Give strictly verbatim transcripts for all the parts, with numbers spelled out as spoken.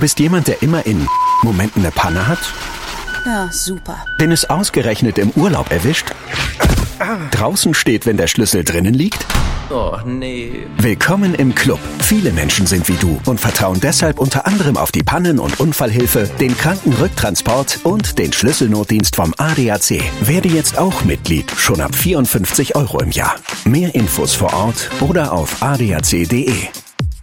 bist jemand, der immer in Momenten eine Panne hat? Ja, super. Den es ausgerechnet im Urlaub erwischt? Draußen steht, wenn der Schlüssel drinnen liegt? Oh, nee. Willkommen im Club. Viele Menschen sind wie du und vertrauen deshalb unter anderem auf die Pannen- und Unfallhilfe, den Krankenrücktransport und den Schlüsselnotdienst vom A D A C. Werde jetzt auch Mitglied, schon ab vierundfünfzig Euro im Jahr. Mehr Infos vor Ort oder auf a d a c punkt d e.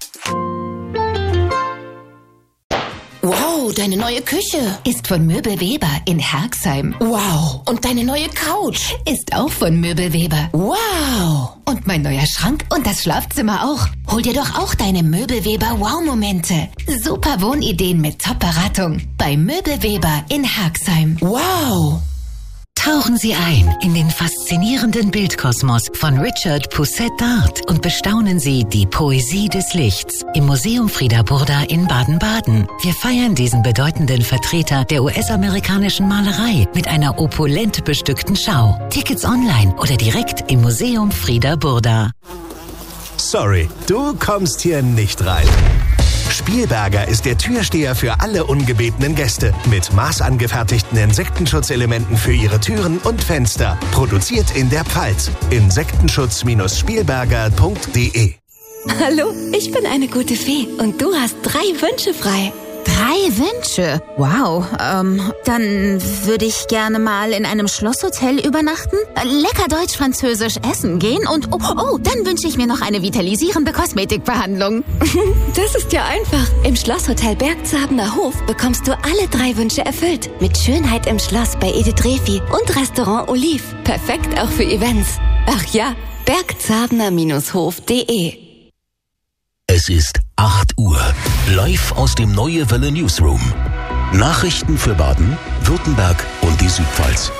Wow, deine neue Küche Ist von Möbelweber in Herxheim. Wow, und deine neue Couch Ist auch von Möbelweber. Wow. Und mein neuer Schrank und das Schlafzimmer auch. Hol dir doch auch deine Möbelweber Wow-Momente. Super Wohnideen mit Top-Beratung. Bei Möbelweber in Herxheim. Wow. Tauchen Sie ein in den faszinierenden Bildkosmos von Richard Pousset-Dart und bestaunen Sie die Poesie des Lichts im Museum Frieda Burda in Baden-Baden. Wir feiern diesen bedeutenden Vertreter der U S-amerikanischen Malerei mit einer opulent bestückten Schau. Tickets online oder direkt im Museum Frieda Burda. Sorry, du kommst hier nicht rein. Spielberger ist der Türsteher für alle ungebetenen Gäste mit maßangefertigten Insektenschutzelementen für ihre Türen und Fenster. Produziert in der Pfalz. Insektenschutz Spielberger punkt d e. Hallo, ich bin eine gute Fee und du hast drei Wünsche frei. Drei Wünsche? Wow, ähm, dann würde ich gerne mal in einem Schlosshotel übernachten, lecker deutsch-französisch essen gehen und, oh, oh, dann wünsche ich mir noch eine vitalisierende Kosmetikbehandlung. Das ist ja einfach. Im Schlosshotel Bergzabener Hof bekommst du alle drei Wünsche erfüllt. Mit Schönheit im Schloss bei Edith Refi und Restaurant Olive. Perfekt auch für Events. Ach ja, bergzabener Hof punkt d e. Es ist acht Uhr. Live aus dem Neue Welle Newsroom. Nachrichten für Baden, Württemberg und die Südpfalz.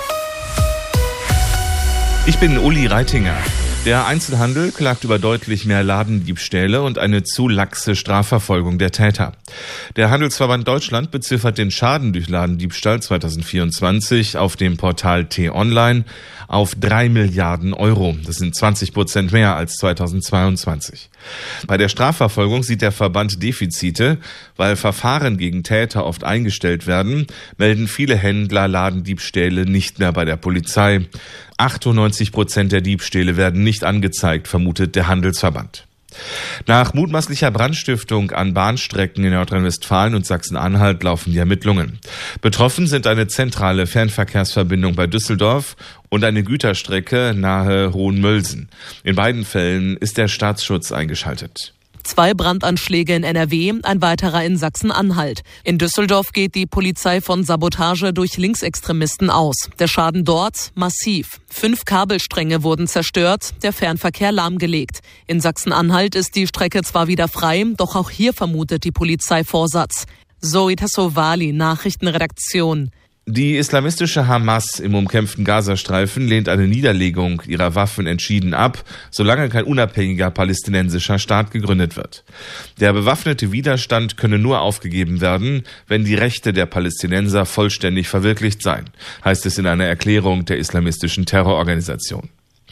Ich bin Uli Reitinger. Der Einzelhandel klagt über deutlich mehr Ladendiebstähle und eine zu laxe Strafverfolgung der Täter. Der Handelsverband Deutschland beziffert den Schaden durch Ladendiebstahl zwanzig vierundzwanzig auf dem Portal T-Online auf drei Milliarden Euro. Das sind zwanzig Prozent mehr als zweitausendzweiundzwanzig. Bei der Strafverfolgung sieht der Verband Defizite, weil Verfahren gegen Täter oft eingestellt werden, melden viele Händler Ladendiebstähle nicht mehr bei der Polizei. achtundneunzig Prozent der Diebstähle werden nicht angezeigt, vermutet der Handelsverband. Nach mutmaßlicher Brandstiftung an Bahnstrecken in Nordrhein-Westfalen und Sachsen-Anhalt laufen die Ermittlungen. Betroffen sind eine zentrale Fernverkehrsverbindung bei Düsseldorf und eine Güterstrecke nahe Hohenmölsen. In beiden Fällen ist der Staatsschutz eingeschaltet. Zwei Brandanschläge in N R W, ein weiterer in Sachsen-Anhalt. In Düsseldorf geht die Polizei von Sabotage durch Linksextremisten aus. Der Schaden dort massiv. Fünf Kabelstränge wurden zerstört, der Fernverkehr lahmgelegt. In Sachsen-Anhalt ist die Strecke zwar wieder frei, doch auch hier vermutet die Polizei Vorsatz. Zoe Tassovali, Nachrichtenredaktion. Die islamistische Hamas im umkämpften Gazastreifen lehnt eine Niederlegung ihrer Waffen entschieden ab, solange kein unabhängiger palästinensischer Staat gegründet wird. Der bewaffnete Widerstand könne nur aufgegeben werden, wenn die Rechte der Palästinenser vollständig verwirklicht seien, heißt es in einer Erklärung der islamistischen Terrororganisation.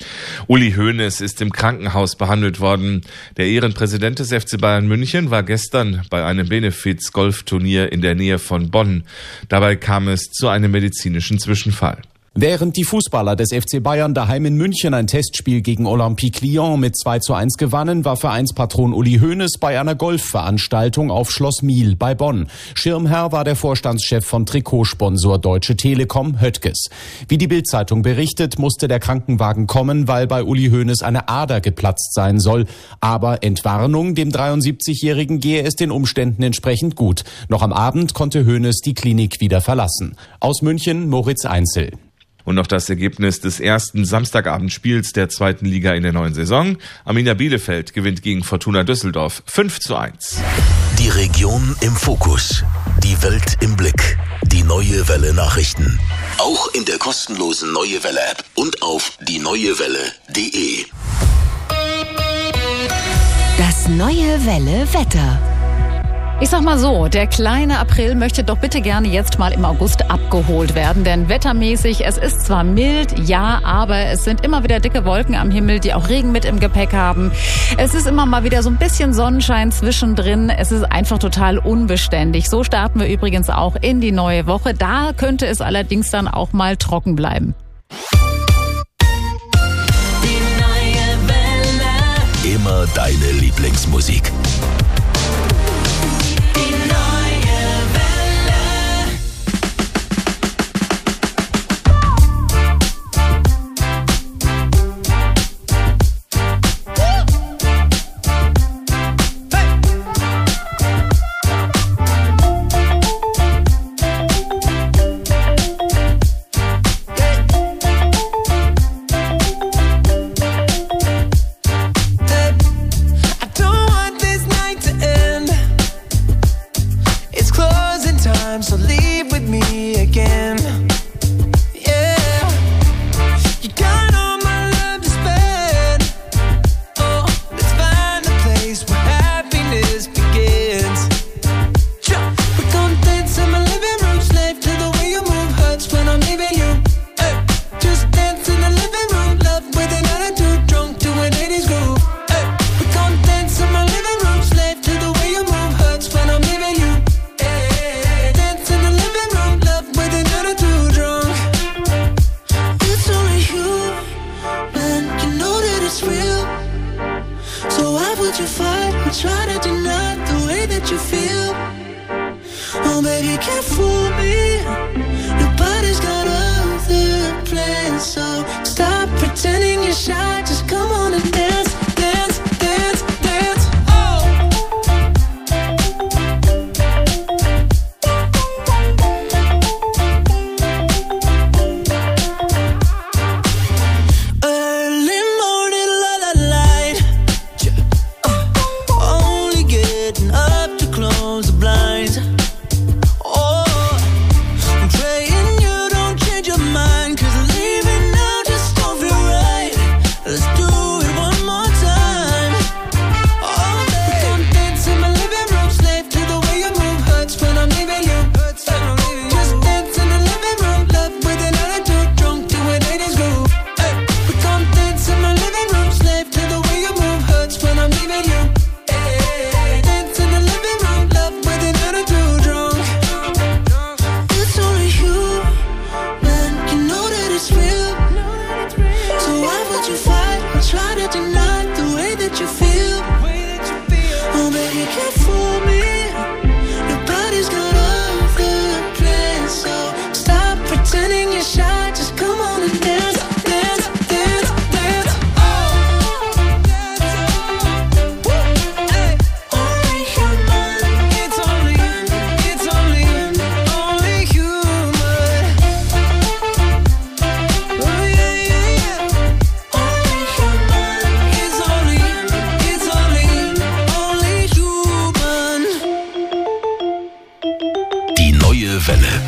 Uli Hoeneß ist im Krankenhaus behandelt worden. Der Ehrenpräsident des F C Bayern München war gestern bei einem Benefiz-Golfturnier in der Nähe von Bonn. Dabei kam es zu einem medizinischen Zwischenfall. Während die Fußballer des F C Bayern daheim in München ein Testspiel gegen Olympique Lyon mit zwei zu eins gewannen, war Vereinspatron Uli Hoeneß bei einer Golfveranstaltung auf Schloss Miel bei Bonn. Schirmherr war der Vorstandschef von Trikotsponsor Deutsche Telekom, Höttges. Wie die Bild-Zeitung berichtet, musste der Krankenwagen kommen, weil bei Uli Hoeneß eine Ader geplatzt sein soll. Aber Entwarnung, dem dreiundsiebzigjährigen gehe es den Umständen entsprechend gut. Noch am Abend konnte Hoeneß die Klinik wieder verlassen. Aus München, Moritz Einzel. Und noch das Ergebnis des ersten Samstagabendspiels der zweiten Liga in der neuen Saison. Arminia Bielefeld gewinnt gegen Fortuna Düsseldorf fünf zu eins. Die Region im Fokus. Die Welt im Blick. Die Neue Welle Nachrichten. Auch in der kostenlosen Neue Welle App und auf die neue welle punkt de. Das Neue Welle Wetter. Ich sag mal so, der kleine April möchte doch bitte gerne jetzt mal im August abgeholt werden, denn wettermäßig, es ist zwar mild, ja, aber es sind immer wieder dicke Wolken am Himmel, die auch Regen mit im Gepäck haben. Es ist immer mal wieder so ein bisschen Sonnenschein zwischendrin, es ist einfach total unbeständig. So starten wir übrigens auch in die neue Woche, da könnte es allerdings dann auch mal trocken bleiben. Die neue Welle. Immer deine Lieblingsmusik. So leave with me again. Yeah, you got all my love to spend. Oh, let's find a place where happiness begins. We're gonna dance in my living room, slave to the way you move. Hurts when I'm leaving you. Hey, just dance in the living room, love with an attitude, drunk to an eighties groove. Hey, we're gonna dance in my living room, slave to the way you move. Hurts when I'm leaving you. You fight or try to deny the way that you feel. Oh, baby, can't fool me. Nobody's got other plans, so stop pretending you're shy. Just come on and dance, dance, dance, dance. Oh. Early morning, la la light. Up to close the blinds. Oh, I'm praying you don't change your mind, 'cause leaving now just don't feel right. Let's do it one more time. Oh, we're gonna dance in my living room, slave to the way you move. Hurts when I'm leaving you. Just dance in the living room, love with an attitude, drunk to an eighties groove. Hey, we're gonna dance in my living room, slave to the way you move. Hurts when I'm leaving you. Try to deny the way that you feel. Oh, baby, can't fool me. Nobody's got other plans, so stop pretending you're shy. Just come on and dance, dance, dance, dance. Oh, hey, only human. It's only, it's only, only human. Oh yeah, yeah, yeah. Die neue Welle.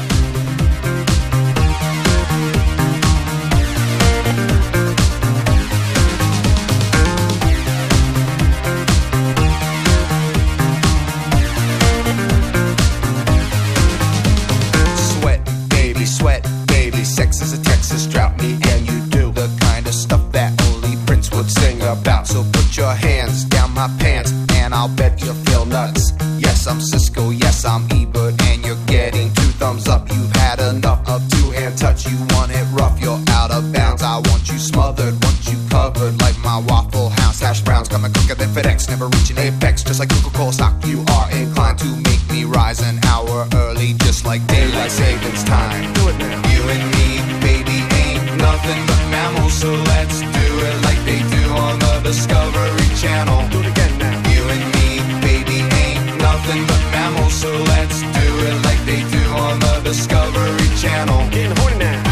Sweat, baby, sweat, baby. Sex is a Texas drought. Me and you do the kind of stuff that only Prince would sing about. So put your hands down my pants, and I'll bet you'll feel nuts. Yes, I'm Cisco, yes, I'm Ebert, and you're getting two thumbs up. You've had enough of two-hand touch. You want it rough, you're out of bounds. I want you smothered, want you covered like my Waffle House hash browns. Coming quicker than FedEx, never reaching apex. Just like Coca-Cola stock, you are inclined to make me rise an hour early, just like daylight savings time. Do it now. You and me, baby, ain't nothing but mammals, so let's do it like they do on the Discovery Channel. Do it again now. You and me, baby, ain't nothing but mammals, so let's do it like they do on the Discovery Channel. Getting horny now.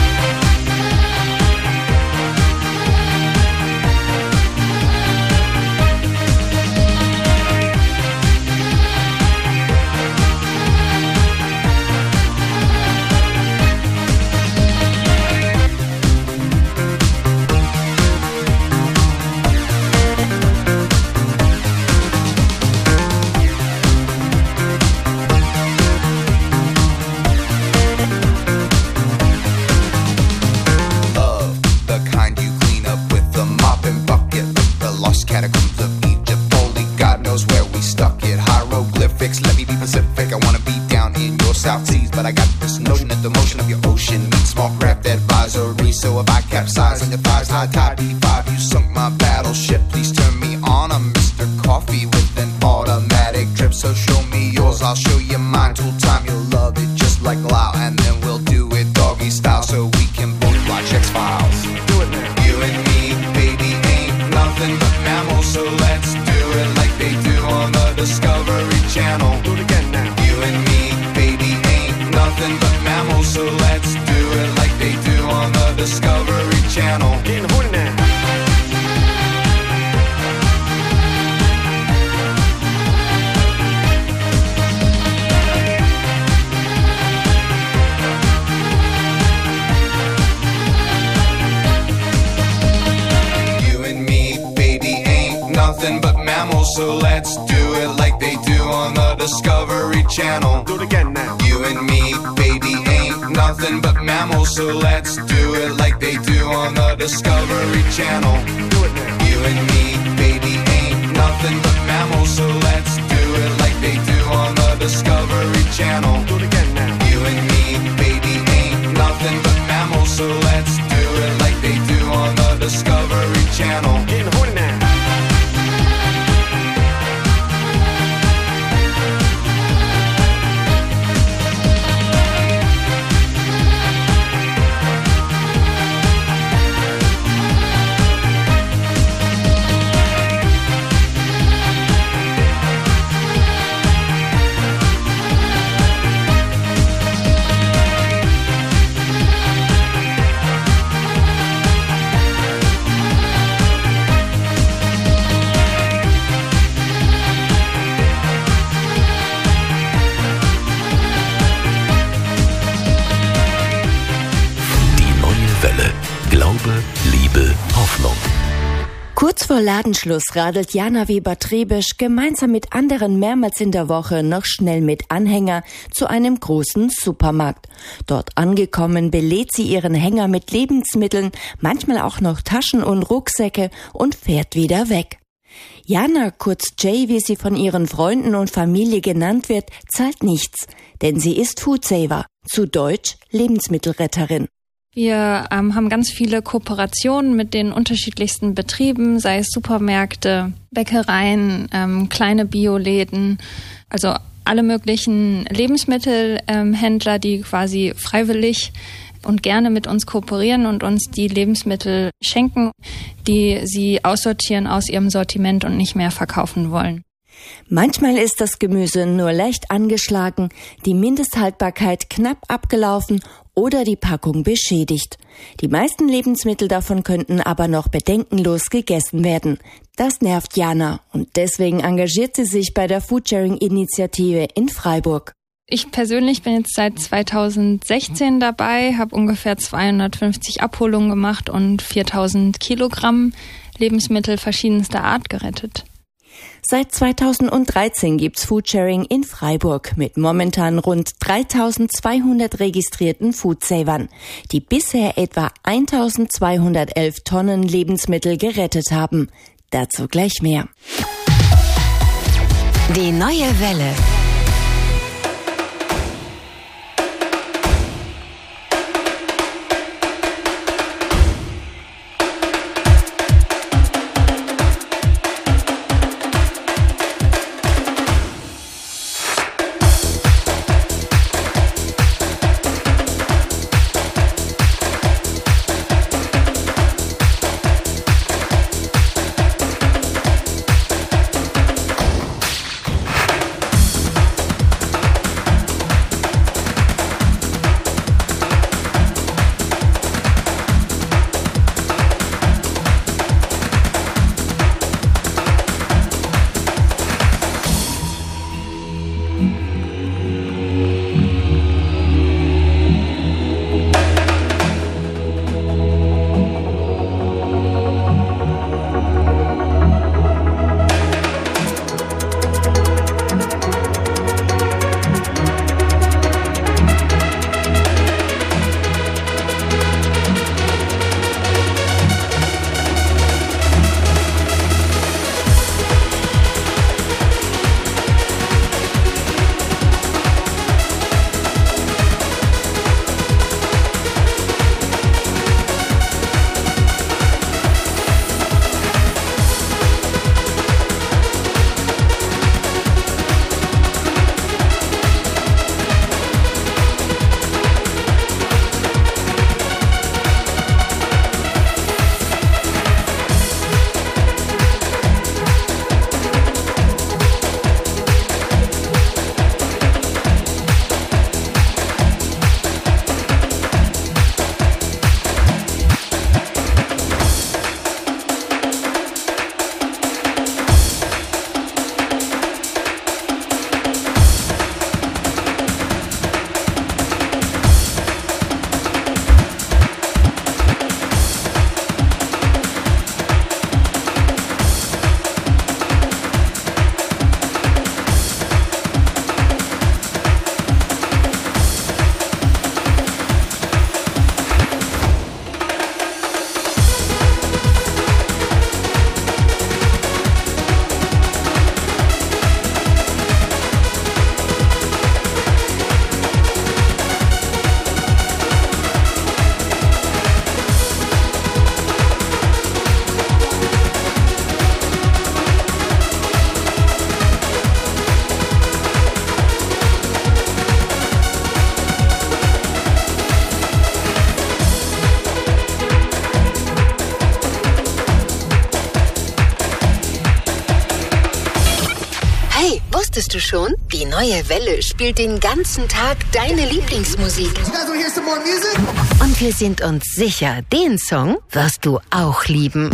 So if I capsize on your thighs, high tide D five, you sunk my battleship. Please turn me on. I'm Mister Coffee with an automatic drip. So show me yours, I'll show you mine. Tool time, you'll love it just like Lau. And then we'll do it doggy style so we can both watch X-Files. Do it now. You and me, baby, ain't nothing but mammals. So let's do it like they do on the Discovery Channel. Do it again now. You and me, baby, ain't nothing but mammals. So let's do it like they do on the Discovery Channel. Getting horny now. Nothing but mammals, so let's do it like they do on the Discovery Channel. Do it again now. You and me, baby, ain't nothing but mammals, so let's do it like they do on the Discovery Channel. Do it now. You and me, baby, ain't nothing but mammals, so let's do it like they do on the Discovery Channel. Do it again now. You and me, baby, ain't nothing but mammals, so let's do it like they do on the Discovery Channel. Getting horny now. Liebe, Hoffnung. Kurz vor Ladenschluss radelt Jana Weber-Trebisch gemeinsam mit anderen mehrmals in der Woche noch schnell mit Anhänger zu einem großen Supermarkt. Dort angekommen belädt sie ihren Hänger mit Lebensmitteln, manchmal auch noch Taschen und Rucksäcke und fährt wieder weg. Jana, kurz Jay, wie sie von ihren Freunden und Familie genannt wird, zahlt nichts, denn sie ist Foodsaver, zu Deutsch Lebensmittelretterin. Wir ähm, haben ganz viele Kooperationen mit den unterschiedlichsten Betrieben, sei es Supermärkte, Bäckereien, ähm, kleine Bioläden, also alle möglichen Lebensmittelhändler, ähm, die quasi freiwillig und gerne mit uns kooperieren und uns die Lebensmittel schenken, die sie aussortieren aus ihrem Sortiment und nicht mehr verkaufen wollen. Manchmal ist das Gemüse nur leicht angeschlagen, die Mindesthaltbarkeit knapp abgelaufen oder die Packung beschädigt. Die meisten Lebensmittel davon könnten aber noch bedenkenlos gegessen werden. Das nervt Jana und deswegen engagiert sie sich bei der Foodsharing-Initiative in Freiburg. Ich persönlich bin jetzt seit zweitausendsechzehn dabei, habe ungefähr zweihundertfünfzig Abholungen gemacht und viertausend Kilogramm Lebensmittel verschiedenster Art gerettet. Seit zweitausenddreizehn gibt's Foodsharing in Freiburg mit momentan rund dreitausendzweihundert registrierten Foodsavern, die bisher etwa eintausendzweihundertelf Tonnen Lebensmittel gerettet haben. Dazu gleich mehr. Die neue Welle. Wusstest du schon? Die neue Welle spielt den ganzen Tag deine Lieblingsmusik. Und wir sind uns sicher, den Song wirst du auch lieben.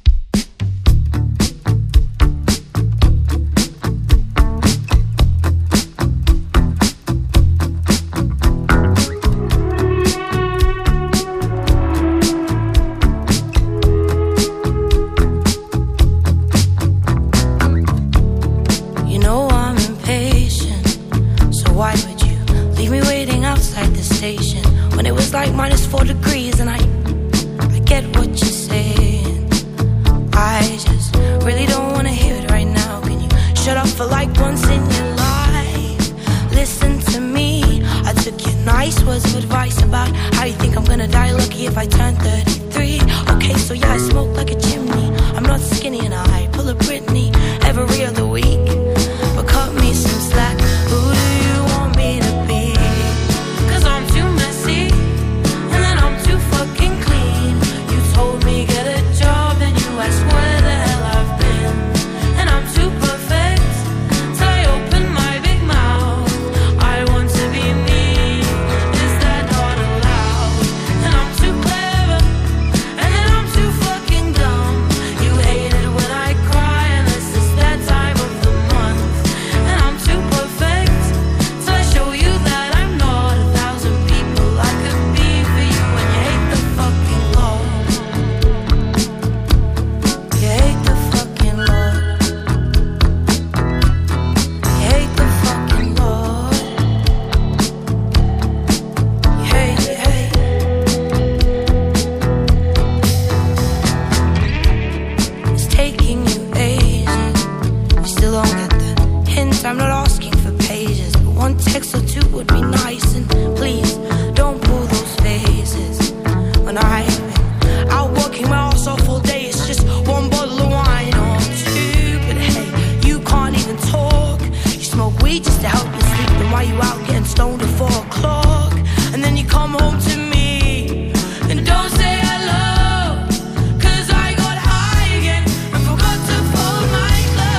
Like minus four degrees and I I get what you're saying. I just really don't wanna hear it right now. Can you shut up for like once in your life? Listen to me. I took your nice words of advice about how you think I'm gonna die lucky if I turn thirty-three. Okay, so yeah, I smoke like a chimney. I'm not skinny and I pull a Britney every other week. But cut me some slack. Who do you want me to be? Cause I'm too messy. Fucking clean. You told me get a job and you asked where the hell I've been. And I'm too perfect till I open my big mouth. I want to be me. Is that not allowed? And I'm too clever and then I'm too fucking dumb. You hate it when I cry unless it's that time of the month. And I'm too perfect till I show you that I'm not a thousand people I could be for you. When you hate the fucking law. You hate the fucking law. You hate the fucking law. You hate, you hate. It's taking you ages. You still don't get the hint. I'm not asking for pages, but one text or two would be nice. And please don't pull those faces. When I've been out working my ass off all day, it's just one bottle of wine or two. But hey, you can't even talk. You smoke weed just to help you sleep. Then why you out getting stoned at four o'clock? And then you come home to me and don't say hello. Cause I got high again and forgot to fold my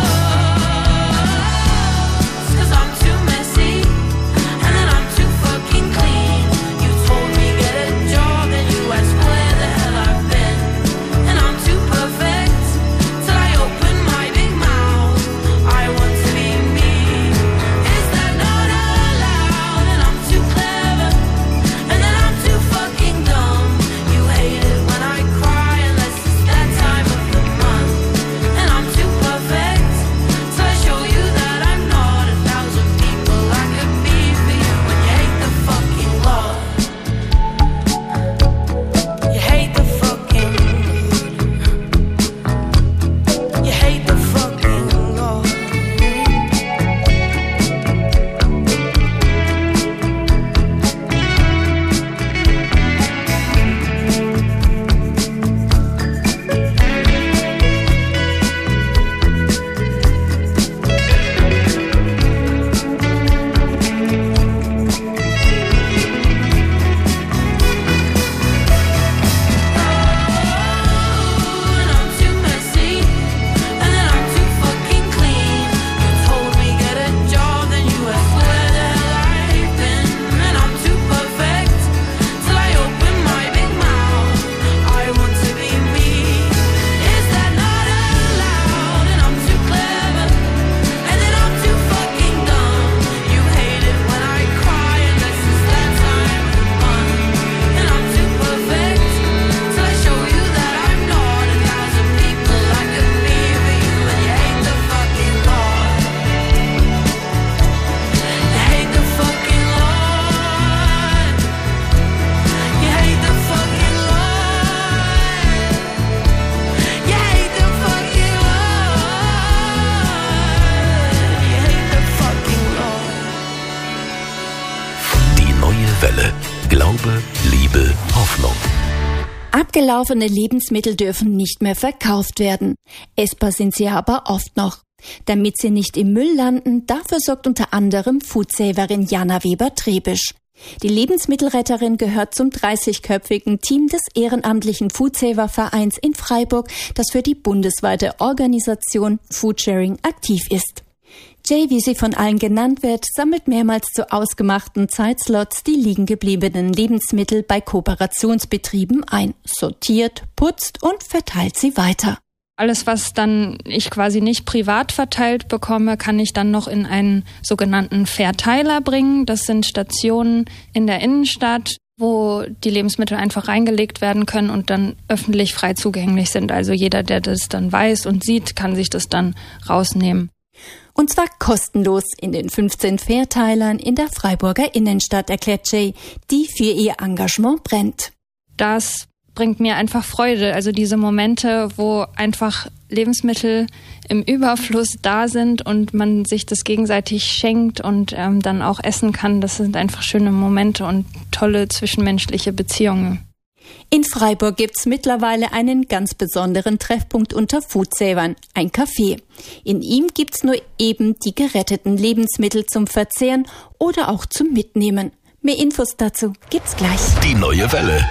clothes. Cause I'm too messy and then I'm too fucking clean. You told me get a job and you asked where the hell I've been. And I'm too perfect till I open my big mouth. I want to be me. Is that not allowed? And I'm too clever and then I'm too fucking dumb. You hate it when I cry unless it's that time of the month. And I'm too perfect till I show you that I'm not a thousand people I could be for you. When you hate the fucking law. You hate the fucking. You hate the fucking law. And I'm too messy and then I'm too fucking clean. You told me get a job, then you asked where the hell I've been. And I'm too perfect till I open my big mouth. I want to be me. Is that not allowed? And I'm too clever and then I'm too fucking dumb. You hate it when I cry unless it's that time of the month. And I'm too perfect till I show you that I'm not a thousand people I could be for you. And you hate the fucking law. You hate the fucking law. You hate the fucking law. You hate the fucking law. You hate the fucking law. Die neue Welle. Glaube, Liebe, Hoffnung. Abgelaufene Lebensmittel dürfen nicht mehr verkauft werden. Essbar sind sie aber oft noch. Damit sie nicht im Müll landen, dafür sorgt unter anderem Foodsaverin Jana Weber-Trebisch. Die Lebensmittelretterin gehört zum dreißigköpfigen Team des ehrenamtlichen Foodsaver-Vereins in Freiburg, das für die bundesweite Organisation Foodsharing aktiv ist. Jay, wie sie von allen genannt wird, sammelt mehrmals zu ausgemachten Zeitslots die liegen gebliebenen Lebensmittel bei Kooperationsbetrieben ein, sortiert, putzt und verteilt sie weiter. Alles, was dann ich quasi nicht privat verteilt bekomme, kann ich dann noch in einen sogenannten Verteiler bringen. Das sind Stationen in der Innenstadt, wo die Lebensmittel einfach reingelegt werden können und dann öffentlich frei zugänglich sind. Also jeder, der das dann weiß und sieht, kann sich das dann rausnehmen. Und zwar kostenlos in den fünfzehn Verteilern in der Freiburger Innenstadt, erklärt Jay, die für ihr Engagement brennt. Das bringt mir einfach Freude. Also diese Momente, wo einfach Lebensmittel im Überfluss da sind und man sich das gegenseitig schenkt und ähm, dann auch essen kann, das sind einfach schöne Momente und tolle zwischenmenschliche Beziehungen. In Freiburg gibt's mittlerweile einen ganz besonderen Treffpunkt unter Foodsavern, ein Café. In ihm gibt's nur eben die geretteten Lebensmittel zum Verzehren oder auch zum Mitnehmen. Mehr Infos dazu gibt's gleich. Die neue Welle.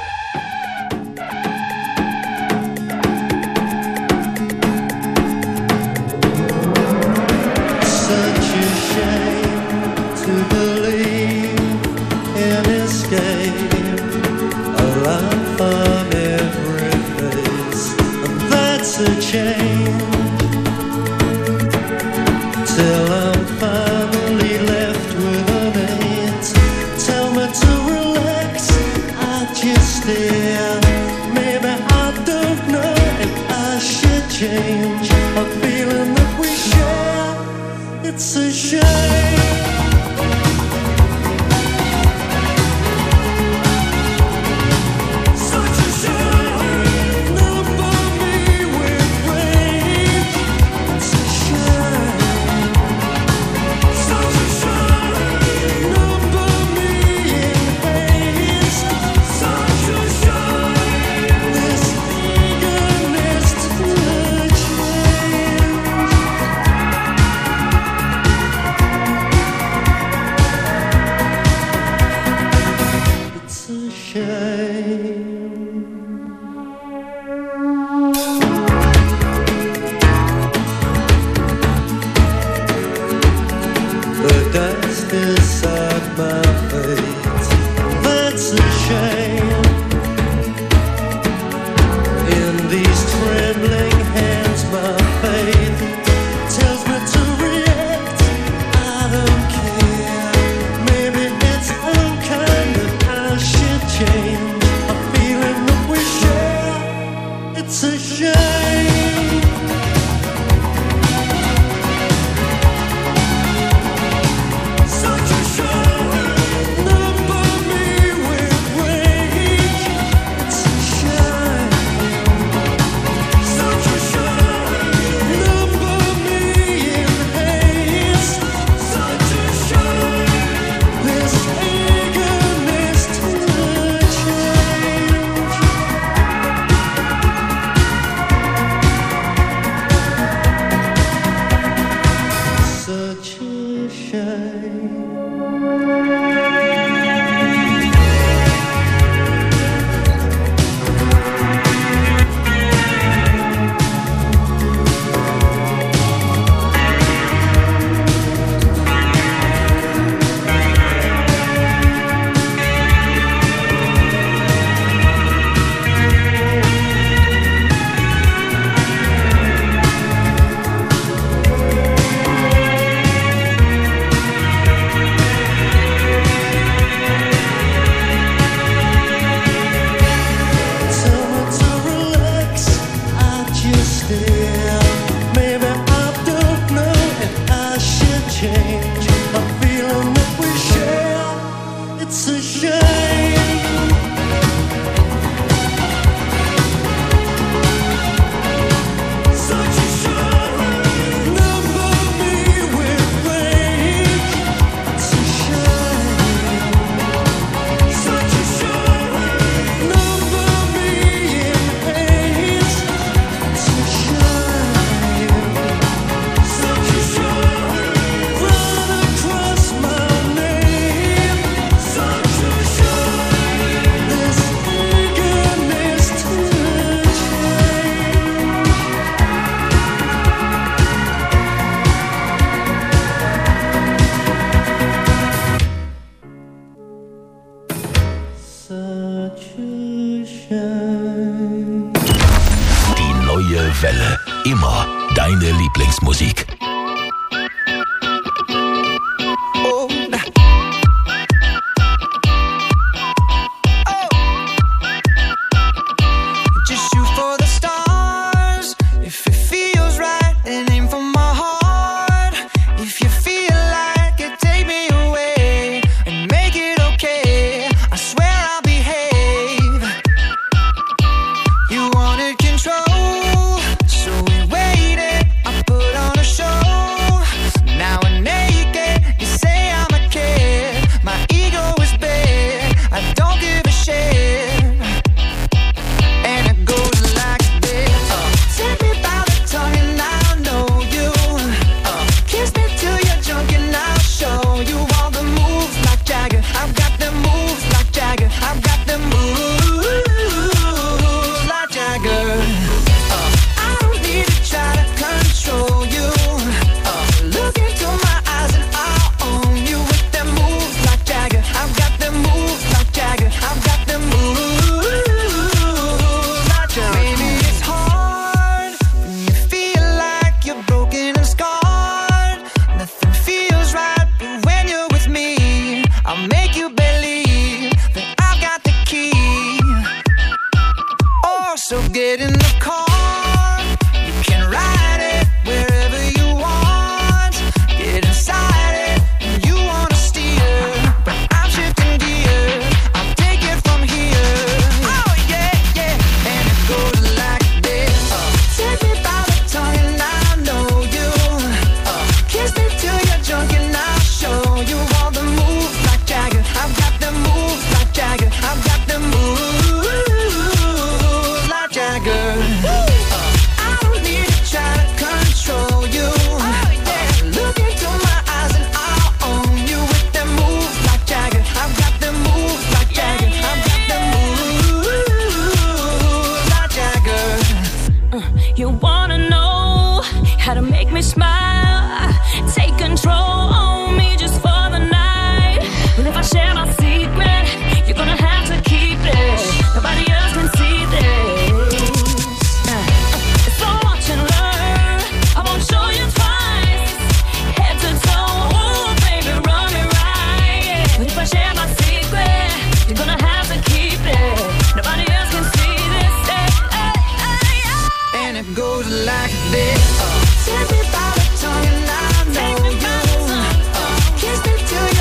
Welle. Immer deine Lieblingsmusik. Just shoot for the stars. If it feels right, then aim for my heart. If you feel like it, take me away and make it okay. I swear I'll behave. You wanted control, so we waited. I put on a show. Now we're naked. You say I'm a kid. My ego is big. I don't give a shit. And it goes like this. Uh, take me by the tongue and I'll know you. Uh, kiss me till you're drunk and I'll show you all the moves like Jagger. I've got the moves like Jagger. I've got the moves like Jagger. Uh, I don't need to try to control you. Uh, look into my eyes and I'll own you with them moves like Jagger. I've got the moves like Jagger. I've got the moves like Jagger. Maybe it's hard when you feel like you're broken and scarred. Nothing feels right, but when you're with me, I'll make you believe that I've got the key. Oh, so get in the car. You can ride it wherever you want. Get inside it and you wanna steer, but I'm shifting gears. I'll take it from here. Oh yeah, yeah. And it goes like this. Uh, take me by the tongue and I know you. Uh, kiss me till you're drunk and I'll show you all the moves like Jagger. I've got the moves like Jagger. I've got the moves like Jagger. Uh, I don't need to try to control you. Uh, look into my eyes and I'll own you with them moves like Jagger. I've got the moves like Jagger. I've got the moves like Jagger. You wanna know how to make me smile? Take control on me just for the night. Well, if I share my secret, you're gonna have to keep it. Nobody else can see this. Uh, It's so watch and learn. I won't show you twice. Head to toe, ooh, baby, run it right. But if I share my secret, you're gonna have to keep it. Nobody else can see this. Hey, hey, hey, hey. And it goes like this. Uh,